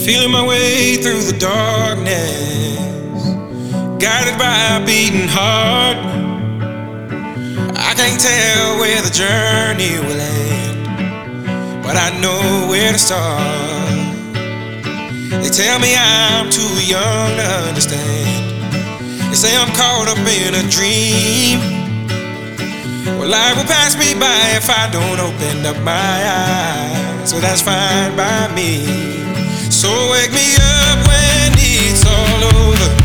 Feeling my way through the darkness, guided by a beating heart. I can't tell where the journey will end, but I know where to start. They tell me I'm too young to understand. They say I'm caught up in a dream. Well, life will pass me by if I don't open up my eyes. So that's fine by me. So wake me up when it's all over.